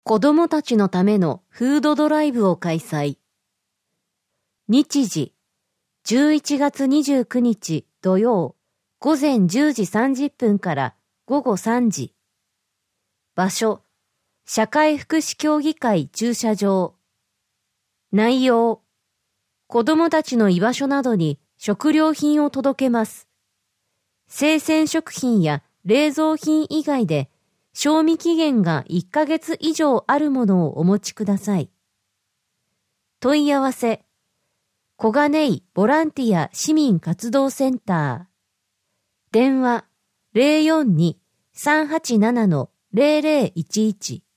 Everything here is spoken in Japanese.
子供たちのためのフードドライブを開催。日時、11月29日土曜、午前10時30分から午後3時。場所、社会福祉協議会駐車場。内容、子供たちの居場所などに食料品を届けます。生鮮食品や冷蔵品以外で、賞味期限が1ヶ月以上あるものをお持ちください。問い合わせ、小金井ボランティア市民活動センター。電話 042-387-0011